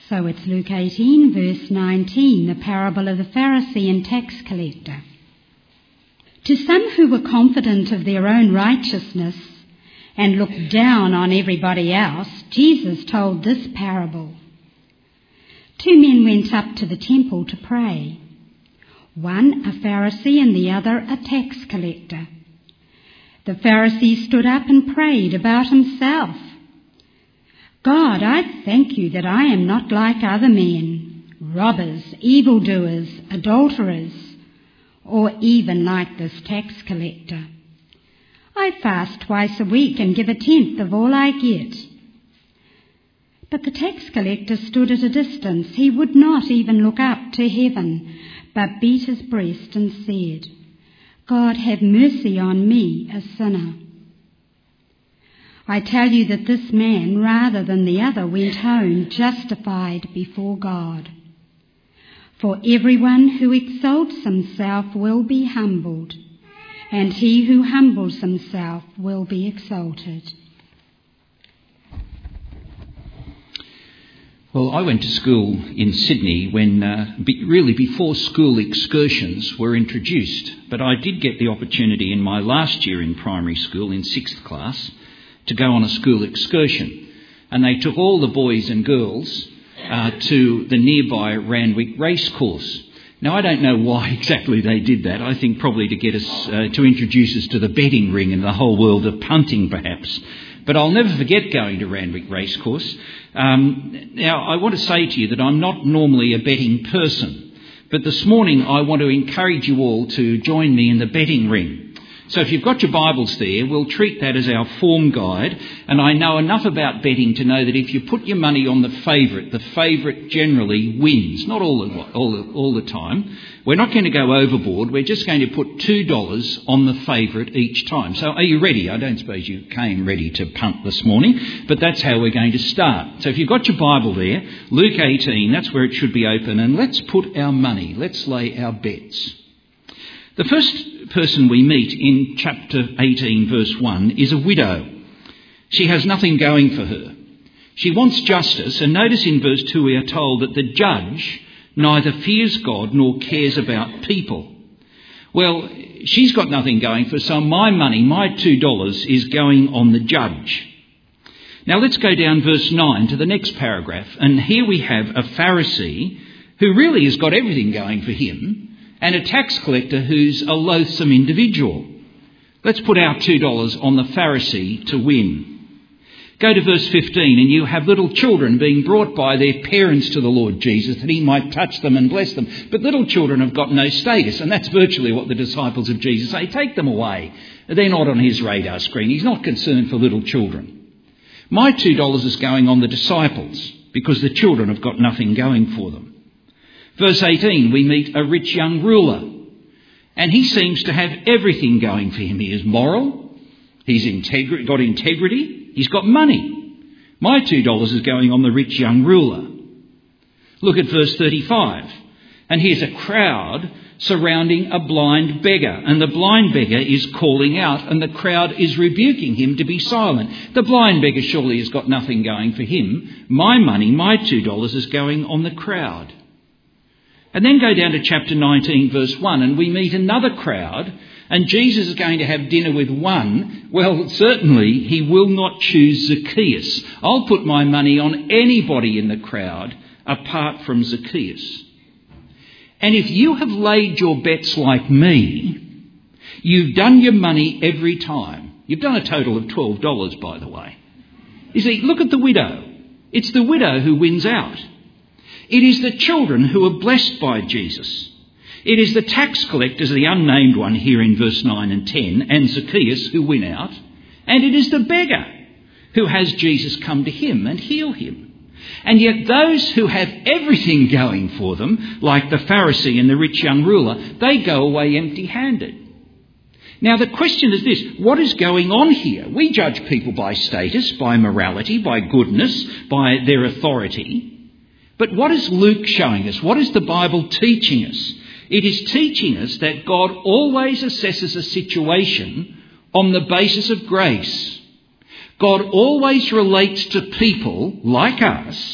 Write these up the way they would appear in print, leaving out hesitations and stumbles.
So it's Luke 18, verse 19, the parable of the Pharisee and tax collector. To some who were confident of their own righteousness and looked down on everybody else, Jesus told this parable. 2 men went up to the temple to pray. One a Pharisee and the other a tax collector. The Pharisee stood up and prayed about himself. God, I thank you that I am not like other men, robbers, evildoers, adulterers, or even like this tax collector. I fast twice a week and give 1/10 of all I get. But the tax collector stood at a distance. He would not even look up to heaven, but beat his breast and said, God, have mercy on me, a sinner. I tell you that this man, rather than the other, went home justified before God. For everyone who exalts himself will be humbled, and he who humbles himself will be exalted. Well, I went to school in Sydney when really before school excursions were introduced, but I did get the opportunity in my last year in primary school, in 6th class, to go on a school excursion. And they took all the boys and girls to the nearby Randwick Racecourse. Now, I don't know why exactly they did that. I think probably to get us, to introduce us to the betting ring and the whole world of punting, perhaps. But I'll never forget going to Randwick Racecourse. Now, I want to say to you that I'm not normally a betting person, but this morning I want to encourage you all to join me in the betting ring. So if you've got your Bibles there, we'll treat that as our form guide. And I know enough about betting to know that if you put your money on the favourite generally wins. Not all the time. We're not going to go overboard. We're just going to put $2 on the favourite each time. So are you ready? I don't suppose you came ready to punt this morning, but that's how we're going to start. So if you've got your Bible there, Luke 18, that's where it should be open. And let's put our money, let's lay our bets. The first person we meet in chapter 18, verse 1, is a widow. She has nothing going for her. She wants justice, and notice in verse 2 we are told that the judge neither fears God nor cares about people. Well, she's got nothing going for her, so my money, my $2, is going on the judge. Now let's go down verse 9 to the next paragraph, and here we have a Pharisee who really has got everything going for him, and a tax collector who's a loathsome individual. Let's put our $2 on the Pharisee to win. Go to verse 15, and you have little children being brought by their parents to the Lord Jesus that he might touch them and bless them. But little children have got no status, and that's virtually what the disciples of Jesus say. Take them away. They're not on his radar screen. He's not concerned for little children. My $2 is going on the disciples because the children have got nothing going for them. Verse 18, we meet a rich young ruler, and he seems to have everything going for him. He is moral, he's got integrity, he's got money. My $2 is going on the rich young ruler. Look at verse 35, and here's a crowd surrounding a blind beggar, and the blind beggar is calling out, and the crowd is rebuking him to be silent. The blind beggar surely has got nothing going for him. My money, my $2 is going on the crowd. And then go down to chapter 19, verse 1, and we meet another crowd, and Jesus is going to have dinner with one. Well, certainly he will not choose Zacchaeus. I'll put my money on anybody in the crowd apart from Zacchaeus. And if you have laid your bets like me, you've done your money every time. You've done a total of $12, by the way. You see, look at the widow. It's the widow who wins out. It is the children who are blessed by Jesus. It is the tax collectors, the unnamed one here in verse 9 and 10, and Zacchaeus who win out. And it is the beggar who has Jesus come to him and heal him. And yet those who have everything going for them, like the Pharisee and the rich young ruler, they go away empty-handed. Now the question is this, what is going on here? We judge people by status, by morality, by goodness, by their authority. But what is Luke showing us? What is the Bible teaching us? It is teaching us that God always assesses a situation on the basis of grace. God always relates to people like us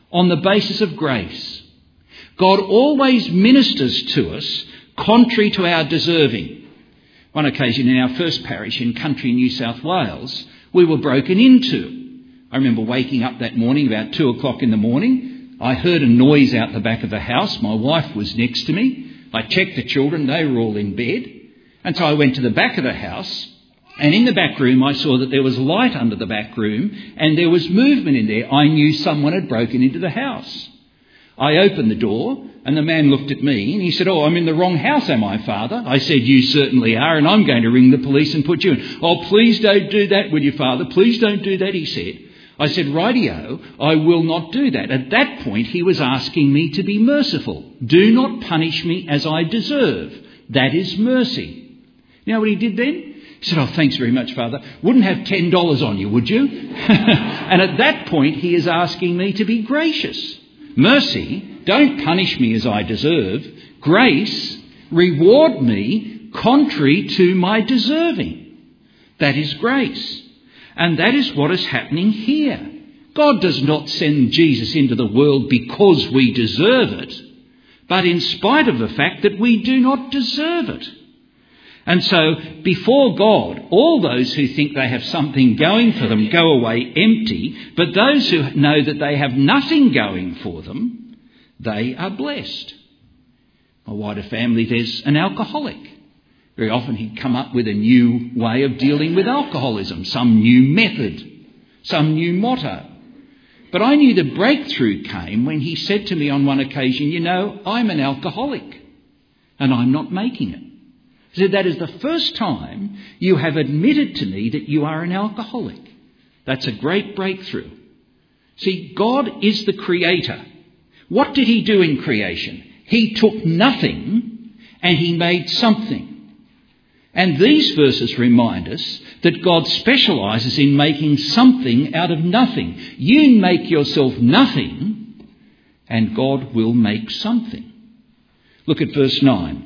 on the basis of grace. God always ministers to us contrary to our deserving. One occasion in our first parish in country New South Wales, we were broken into. I remember waking up that morning about 2 o'clock in the morning. I heard a noise out the back of the house. My wife was next to me. I checked the children. They were all in bed. And so I went to the back of the house. And in the back room, I saw that there was light under the back room and there was movement in there. I knew someone had broken into the house. I opened the door and the man looked at me and he said, "Oh, I'm in the wrong house, am I, Father?" I said, "You certainly are, and I'm going to ring the police and put you in." "Oh, please don't do that, will you, Father? Please don't do that," he said. I said, "Rightio, I will not do that." At that point, he was asking me to be merciful. "Do not punish me as I deserve. That is mercy." You know what he did then? He said, "Oh, thanks very much, Father. Wouldn't have $10 on you, would you?" And at that point, he is asking me to be gracious. Mercy, don't punish me as I deserve. Grace, reward me contrary to my deserving. That is grace. And that is what is happening here. God does not send Jesus into the world because we deserve it, but in spite of the fact that we do not deserve it. And so, before God, all those who think they have something going for them go away empty, but those who know that they have nothing going for them, they are blessed. My wider family, there's an alcoholic. Very often he'd come up with a new way of dealing with alcoholism, some new method, some new motto. But I knew the breakthrough came when he said to me on one occasion, "You know, I'm an alcoholic and I'm not making it." He said, "That is the first time you have admitted to me that you are an alcoholic." That's a great breakthrough. See, God is the creator. What did he do in creation? He took nothing and he made something. And these verses remind us that God specialises in making something out of nothing. You make yourself nothing and God will make something. Look at verse 9.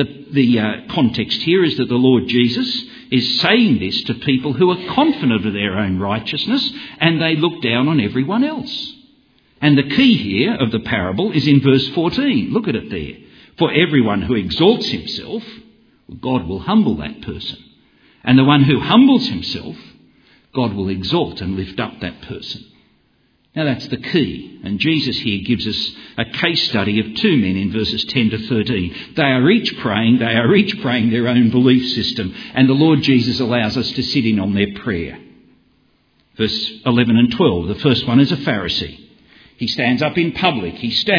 The context here is that the Lord Jesus is saying this to people who are confident of their own righteousness and they look down on everyone else. And the key here of the parable is in verse 14. Look at it there. "For everyone who exalts himself, God will humble that person. And the one who humbles himself, God will exalt and lift up that person." Now that's the key. And Jesus here gives us a case study of two men in verses 10 to 13. They are each praying their own belief system. And the Lord Jesus allows us to sit in on their prayer. Verse 11 and 12. The first one is a Pharisee. He stands up in public.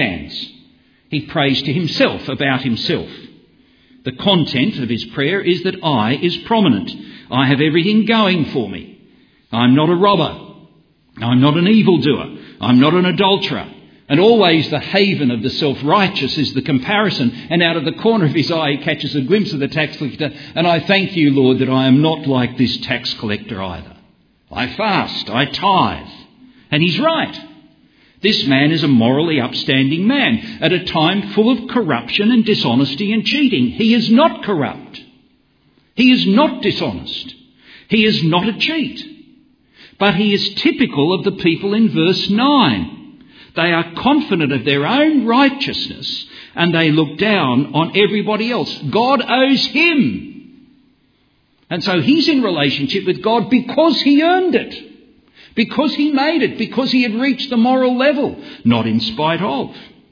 He prays to himself about himself. The content of his prayer is that I is prominent. I have everything going for me. I'm not a robber. I'm not an evildoer. I'm not an adulterer. And always the haven of the self-righteous is the comparison. And out of the corner of his eye he catches a glimpse of the tax collector. And I thank you, Lord, that I am not like this tax collector either. I fast, I tithe. And he's right. This man is a morally upstanding man at a time full of corruption and dishonesty and cheating. He is not corrupt. He is not dishonest. He is not a cheat. But he is typical of the people in verse 9. They are confident of their own righteousness and they look down on everybody else. God owes him. And so he's in relationship with God because he earned it. Because he made it, because he had reached the moral level, not in spite of.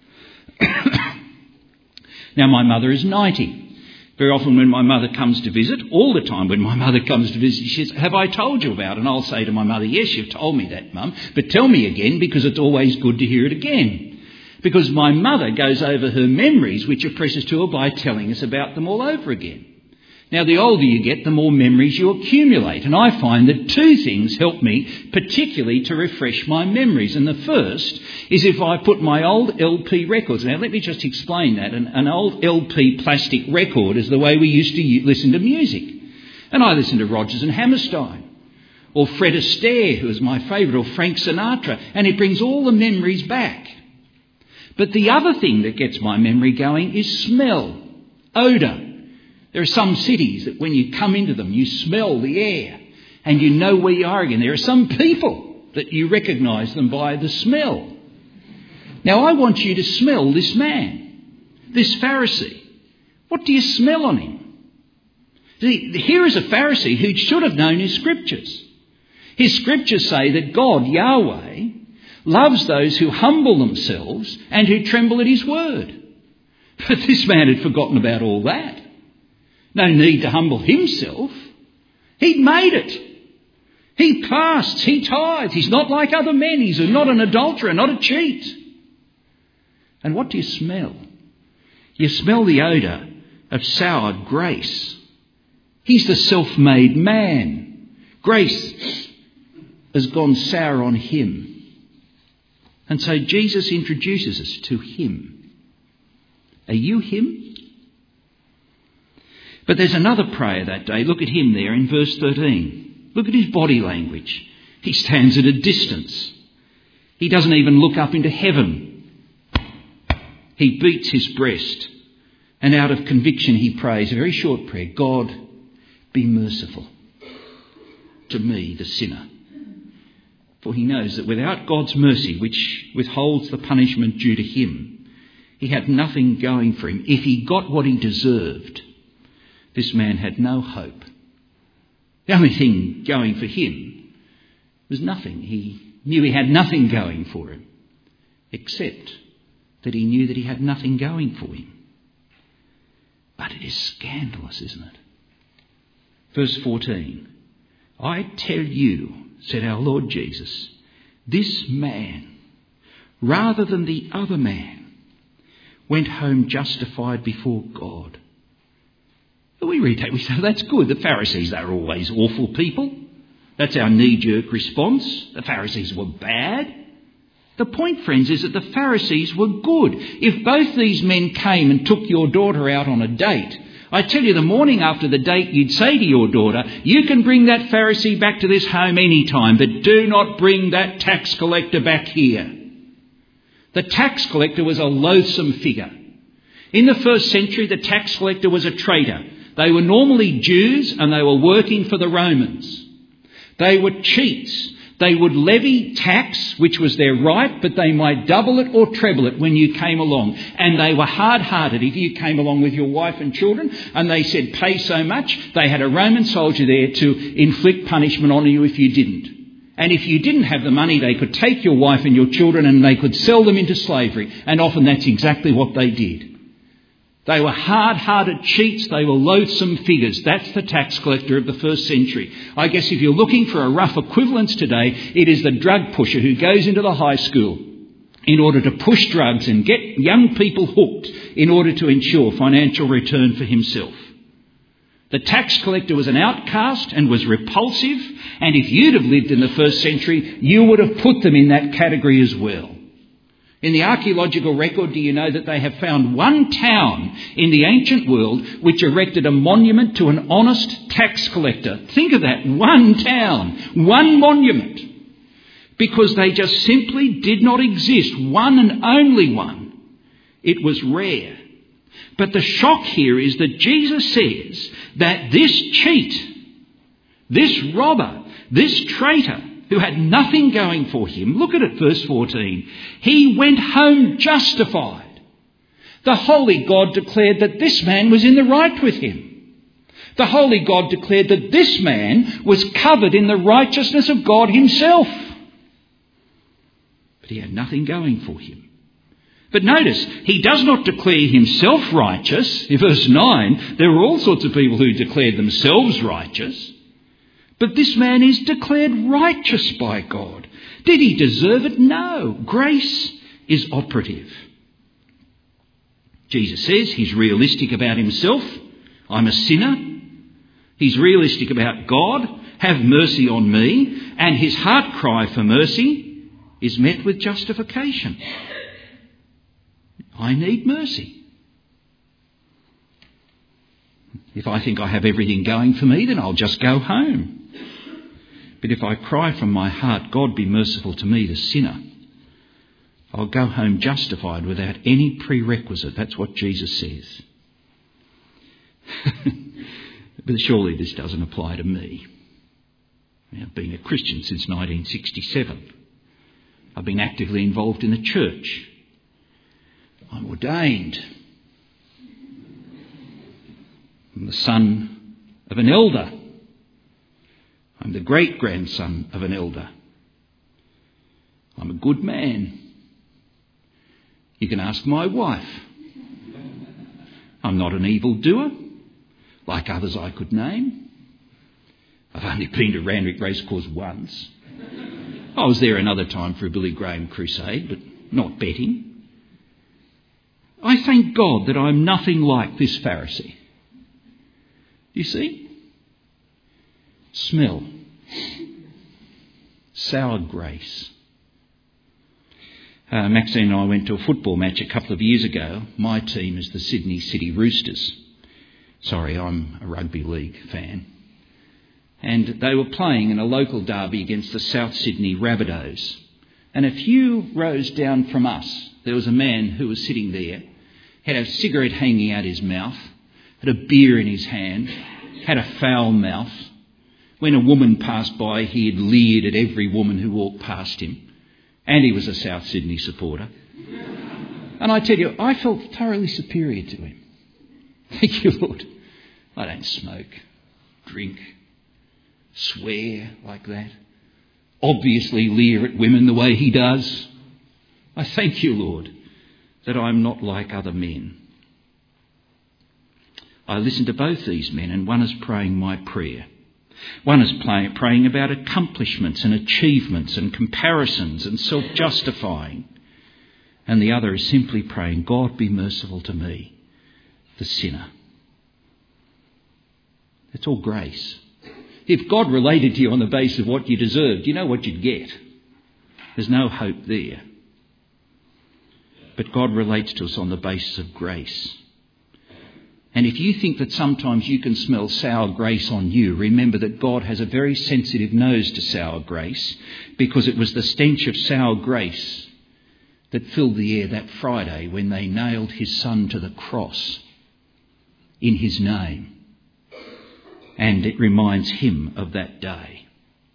Now, my mother is 90. Very often when my mother comes to visit, all the time when my mother comes to visit, she says, "Have I told you about it?" And I'll say to my mother, "Yes, you've told me that, Mum, but tell me again because it's always good to hear it again." Because my mother goes over her memories, which are precious to her, by telling us about them all over again. Now, the older you get, the more memories you accumulate. And I find that two things help me particularly to refresh my memories. And the first is if I put my old LP records. Now, let me just explain that. An old LP plastic record is the way we used to listen to music. And I listen to Rodgers and Hammerstein, or Fred Astaire, who is my favourite, or Frank Sinatra. And it brings all the memories back. But the other thing that gets my memory going is smell, odour. There are some cities that when you come into them, you smell the air and you know where you are again. There are some people that you recognise them by the smell. Now I want you to smell this man, this Pharisee. What do you smell on him? See, here is a Pharisee who should have known his scriptures. His scriptures say that God, Yahweh, loves those who humble themselves and who tremble at his word. But this man had forgotten about all that. No need to humble himself. He'd made it. He fasts, he tithes. He's not like other men. He's not an adulterer, not a cheat. And what do you smell? You smell the odour of soured grace. He's the self-made man. Grace has gone sour on him. And so Jesus introduces us to him. Are you him? But there's another prayer that day. Look at him there in verse 13. Look at his body language. He stands at a distance. He doesn't even look up into heaven. He beats his breast. And out of conviction he prays a very short prayer. God, be merciful to me, the sinner. For he knows that without God's mercy, which withholds the punishment due to him, he had nothing going for him. If he got what he deserved, this man had no hope. The only thing going for him was nothing. He knew he had nothing going for him, except that he knew that he had nothing going for him. But it is scandalous, isn't it? Verse 14, I tell you, said our Lord Jesus, this man, rather than the other man, went home justified before God. We read that, we say, that's good. The Pharisees, they're always awful people. That's our knee-jerk response. The Pharisees were bad. The point, friends, is that the Pharisees were good. If both these men came and took your daughter out on a date, I tell you, the morning after the date, you'd say to your daughter, you can bring that Pharisee back to this home any time, but do not bring that tax collector back here. The tax collector was a loathsome figure. In the first century, the tax collector was a traitor. They were normally Jews and they were working for the Romans. They were cheats. They would levy tax, which was their right, but they might double it or treble it when you came along. And they were hard-hearted. If you came along with your wife and children and they said pay so much, they had a Roman soldier there to inflict punishment on you if you didn't. And if you didn't have the money, they could take your wife and your children and they could sell them into slavery. And often that's exactly what they did. They were hard-hearted cheats. They were loathsome figures. That's the tax collector of the first century. I guess if you're looking for a rough equivalence today, it is the drug pusher who goes into the high school in order to push drugs and get young people hooked in order to ensure financial return for himself. The tax collector was an outcast and was repulsive, and if you'd have lived in the first century, you would have put them in that category as well. In the archaeological record, do you know that they have found one town in the ancient world which erected a monument to an honest tax collector? Think of that, one town, one monument. Because they just simply did not exist, one and only one. It was rare. But the shock here is that Jesus says that this cheat, this robber, this traitor, who had nothing going for him, look at it, verse 14, he went home justified. The holy God declared that this man was in the right with him. The holy God declared that this man was covered in the righteousness of God himself. But he had nothing going for him. But notice, he does not declare himself righteous. In verse 9, there were all sorts of people who declared themselves righteous. But this man is declared righteous by God. Did he deserve it? No. Grace is operative. Jesus says he's realistic about himself. I'm a sinner. He's realistic about God. Have mercy on me. And his heart cry for mercy is met with justification. I need mercy. If I think I have everything going for me, then I'll just go home. But if I cry from my heart, God be merciful to me, the sinner, I'll go home justified without any prerequisite. That's what Jesus says. But surely this doesn't apply to me. I've been a Christian since 1967. I've been actively involved in the church. I'm ordained. I'm the son of an elder. I'm the great-grandson of an elder. I'm a good man. You can ask my wife. I'm not an evildoer, like others I could name. I've only been to Randwick Racecourse once. I was there another time for a Billy Graham crusade, but not betting. I thank God that I'm nothing like this Pharisee. You see? Smell. Sour grace. Maxine and I went to a football match a couple of years ago. My team is the Sydney City Roosters. Sorry, I'm a rugby league fan. And they were playing in a local derby against the South Sydney Rabbitohs. And a few rows down from us, there was a man who was sitting there, had a cigarette hanging out his mouth, had a beer in his hand, had a foul mouth. When a woman passed by, he had leered at every woman who walked past him. And he was a South Sydney supporter. And I tell you, I felt thoroughly superior to him. Thank you, Lord. I don't smoke, drink, swear like that. Obviously leer at women the way he does. I thank you, Lord, that I'm not like other men. I listened to both these men, and one is praying my prayer. One is praying about accomplishments and achievements and comparisons and self-justifying. And the other is simply praying, God, be merciful to me, the sinner. It's all grace. If God related to you on the basis of what you deserved, you know what you'd get. There's no hope there. But God relates to us on the basis of grace. And if you think that sometimes you can smell sour grace on you, remember that God has a very sensitive nose to sour grace, because it was the stench of sour grace that filled the air that Friday when they nailed his son to the cross in his name. And it reminds him of that day.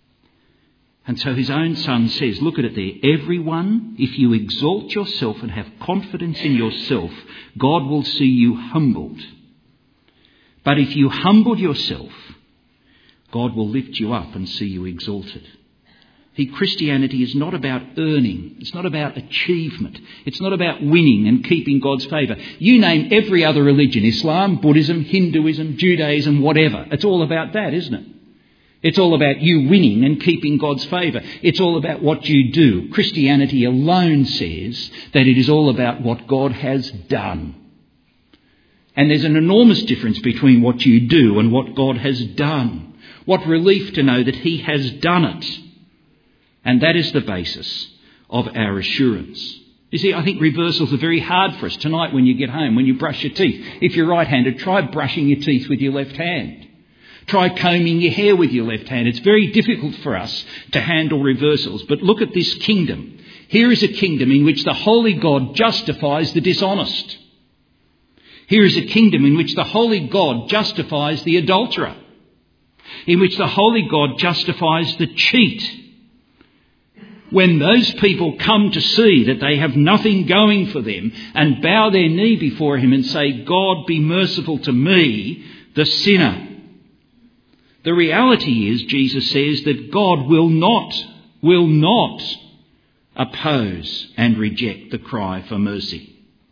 And so his own son says, look at it there, everyone, if you exalt yourself and have confidence in yourself, God will see you humbled. But if you humble yourself, God will lift you up and see you exalted. See, Christianity is not about earning. It's not about achievement. It's not about winning and keeping God's favour. You name every other religion, Islam, Buddhism, Hinduism, Judaism, whatever. It's all about that, isn't it? It's all about you winning and keeping God's favour. It's all about what you do. Christianity alone says that it is all about what God has done. And there's an enormous difference between what you do and what God has done. What relief to know that he has done it. And that is the basis of our assurance. You see, I think reversals are very hard for us. Tonight when you get home, when you brush your teeth, if you're right-handed, try brushing your teeth with your left hand. Try combing your hair with your left hand. It's very difficult for us to handle reversals. But look at this kingdom. Here is a kingdom in which the holy God justifies the dishonest. Here is a kingdom in which the holy God justifies the adulterer, in which the holy God justifies the cheat. When those people come to see that they have nothing going for them and bow their knee before him and say, God, be merciful to me, the sinner. The reality is, Jesus says, that God will not oppose and reject the cry for mercy.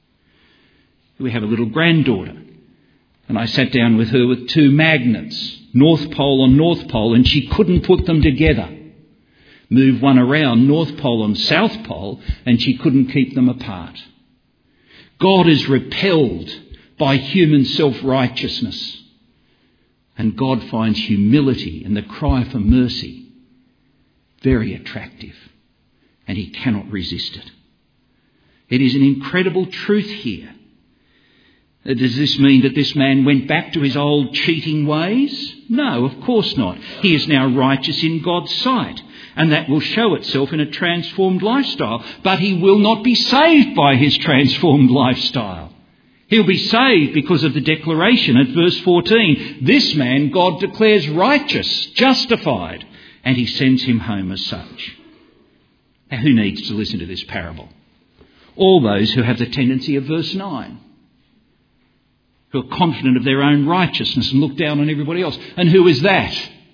We have a little granddaughter, and I sat down with her with two magnets, North Pole on North Pole, and she couldn't put them together. Move one around, North Pole and South Pole, and she couldn't keep them apart. God is repelled by human self-righteousness, and God finds humility and the cry for mercy very attractive, and he cannot resist it. It is an incredible truth here. Does this mean that this man went back to his old cheating ways? No, of course not. He is now righteous in God's sight, and that will show itself in a transformed lifestyle. But he will not be saved by his transformed lifestyle. He'll be saved because of the declaration at verse 14. This man God declares righteous, justified, and he sends him home as such. Now, who needs to listen to this parable? All those who have the tendency of verse 9, who are confident of their own righteousness and look down on everybody else. And who is that?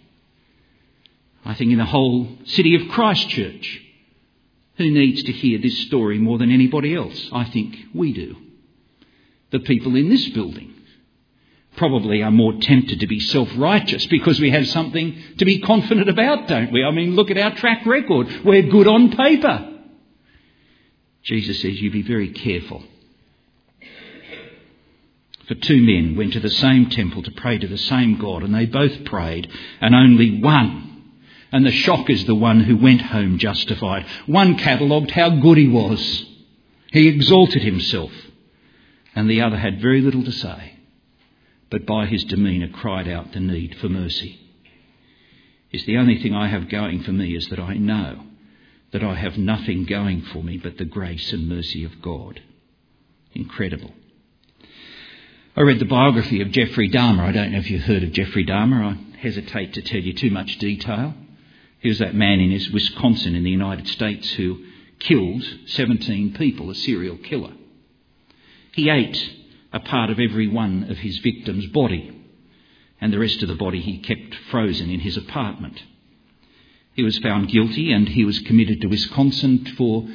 I think in the whole city of Christchurch. Who needs to hear this story more than anybody else? I think we do. The people in this building probably are more tempted to be self-righteous because we have something to be confident about, don't we? I mean, look at our track record. We're good on paper. Jesus says, you be very careful. For 2 men went to the same temple to pray to the same God, and they both prayed, and only one. And the shock is the one who went home justified. One catalogued how good he was. He exalted himself. And the other had very little to say, but by his demeanour cried out the need for mercy. It's the only thing I have going for me is that I know that I have nothing going for me but the grace and mercy of God. Incredible. I read the biography of Jeffrey Dahmer. I don't know if you've heard of Jeffrey Dahmer. I hesitate to tell you too much detail. He was that man in Wisconsin in the United States who killed 17 people, a serial killer. He ate a part of every one of his victim's body, and the rest of the body he kept frozen in his apartment. He was found guilty and he was committed to Wisconsin for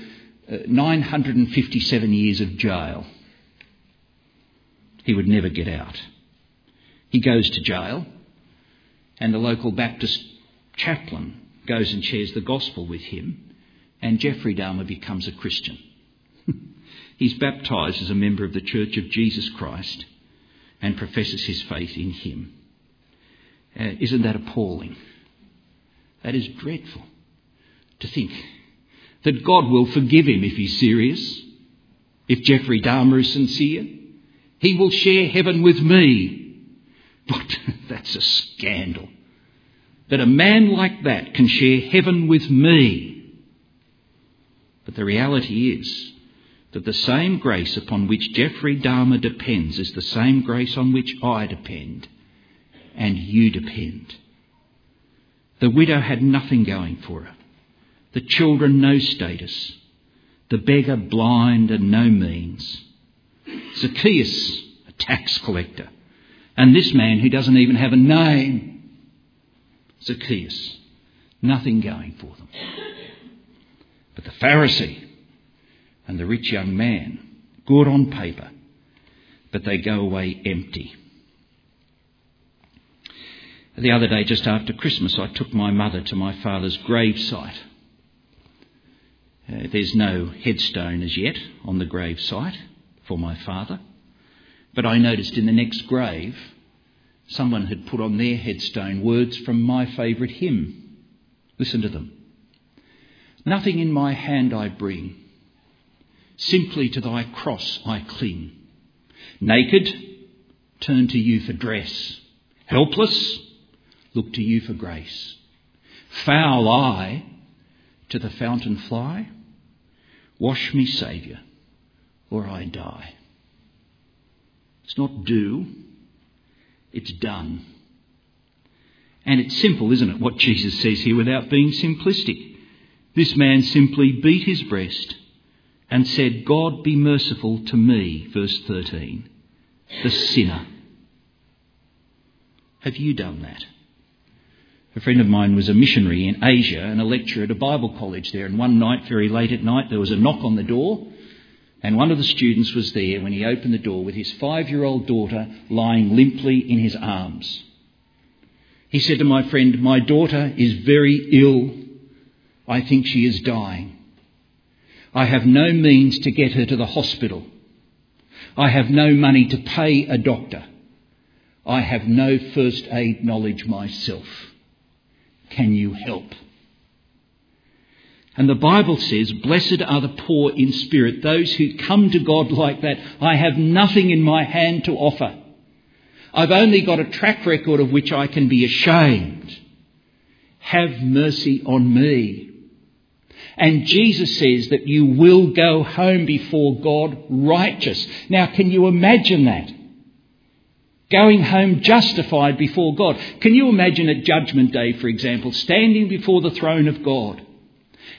957 years of jail. He would never get out. He goes to jail, and the local Baptist chaplain goes and shares the gospel with him, and Jeffrey Dahmer becomes a Christian. He's baptised as a member of the Church of Jesus Christ and professes his faith in him. Isn't that appalling? That is dreadful to think that God will forgive him if he's serious, if Jeffrey Dahmer is sincere. He will share heaven with me. But that's a scandal. That a man like that can share heaven with me. But the reality is that the same grace upon which Jeffrey Dahmer depends is the same grace on which I depend and you depend. The widow had nothing going for her. The children no status. The beggar blind and no means. Zacchaeus, a tax collector. And this man who doesn't even have a name. Zacchaeus, nothing going for them. But the Pharisee and the rich young man, good on paper, but they go away empty. The other day, just after Christmas, I took my mother to my father's gravesite. There's no headstone as yet on the gravesite for my father, but I noticed in the next grave, someone had put on their headstone words from my favourite hymn. Listen to them. Nothing in my hand I bring, simply to thy cross I cling. Naked, turn to you for dress. Helpless, look to you for grace. Foul I, to the fountain fly. Wash me, Saviour, or I die. It's not do, it's done. And it's simple, isn't it, what Jesus says here without being simplistic. This man simply beat his breast and said, God be merciful to me, verse 13, the sinner. Have you done that? A friend of mine was a missionary in Asia and a lecturer at a Bible college there. And one night, very late at night, there was a knock on the door. And one of the students was there when he opened the door with his 5-year-old daughter lying limply in his arms. He said to my friend, my daughter is very ill. I think she is dying. I have no means to get her to the hospital. I have no money to pay a doctor. I have no first aid knowledge myself. Can you help? And the Bible says, blessed are the poor in spirit, those who come to God like that. I have nothing in my hand to offer. I've only got a track record of which I can be ashamed. Have mercy on me. And Jesus says that you will go home before God righteous. Now, can you imagine that? Going home justified before God. Can you imagine at Judgment Day, for example, standing before the throne of God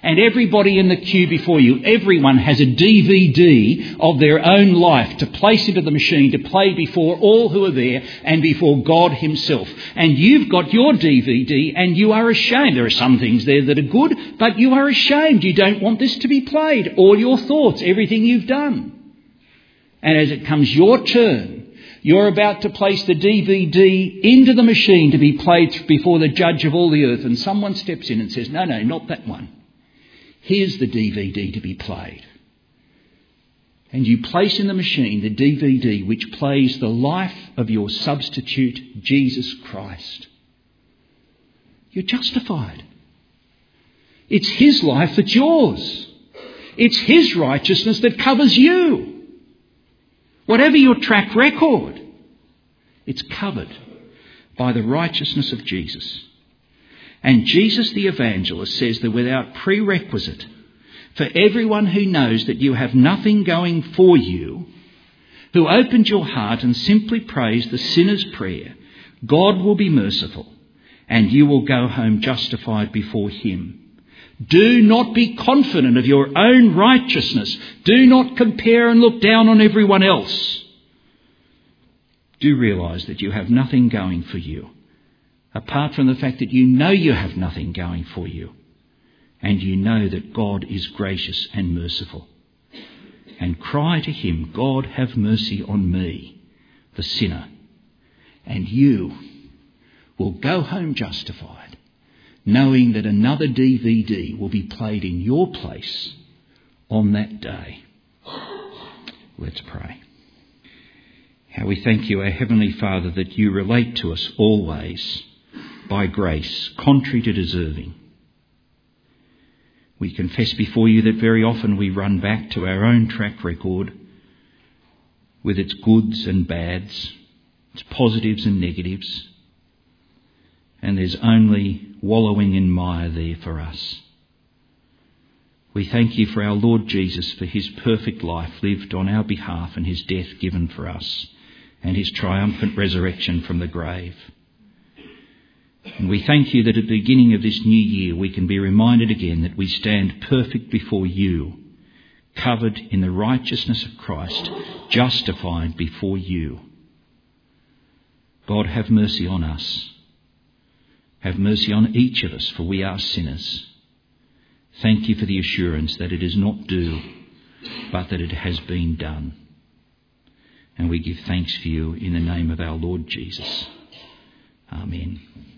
And everybody in the queue before you, everyone has a DVD of their own life to place into the machine to play before all who are there and before God himself. And you've got your DVD and you are ashamed. There are some things there that are good, but you are ashamed. You don't want this to be played. All your thoughts, everything you've done. And as it comes your turn, you're about to place the DVD into the machine to be played before the judge of all the earth, and someone steps in and says, no, not that one. Here's the DVD to be played. And you place in the machine the DVD which plays the life of your substitute, Jesus Christ. You're justified. It's his life that's yours. It's his righteousness that covers you. Whatever your track record, it's covered by the righteousness of Jesus. And Jesus the evangelist says that without prerequisite, for everyone who knows that you have nothing going for you, who opened your heart and simply prays the sinner's prayer, God will be merciful and you will go home justified before him. Do not be confident of your own righteousness. Do not compare and look down on everyone else. Do realise that you have nothing going for you, apart from the fact that you know you have nothing going for you, and you know that God is gracious and merciful. And cry to him, God, have mercy on me, the sinner, and you will go home justified, knowing that another DVD will be played in your place on that day. Let's pray. How we thank you, our Heavenly Father, that you relate to us always by grace, contrary to deserving. We confess before you that very often we run back to our own track record with its goods and bads, its positives and negatives, and there's only wallowing in mire there for us. We thank you for our Lord Jesus, for his perfect life lived on our behalf and his death given for us and his triumphant resurrection from the grave. And we thank you that at the beginning of this new year we can be reminded again that we stand perfect before you, covered in the righteousness of Christ, justified before you. God, have mercy on us. Have mercy on each of us, for we are sinners. Thank you for the assurance that it is not due, but that it has been done. And we give thanks for you in the name of our Lord Jesus. Amen.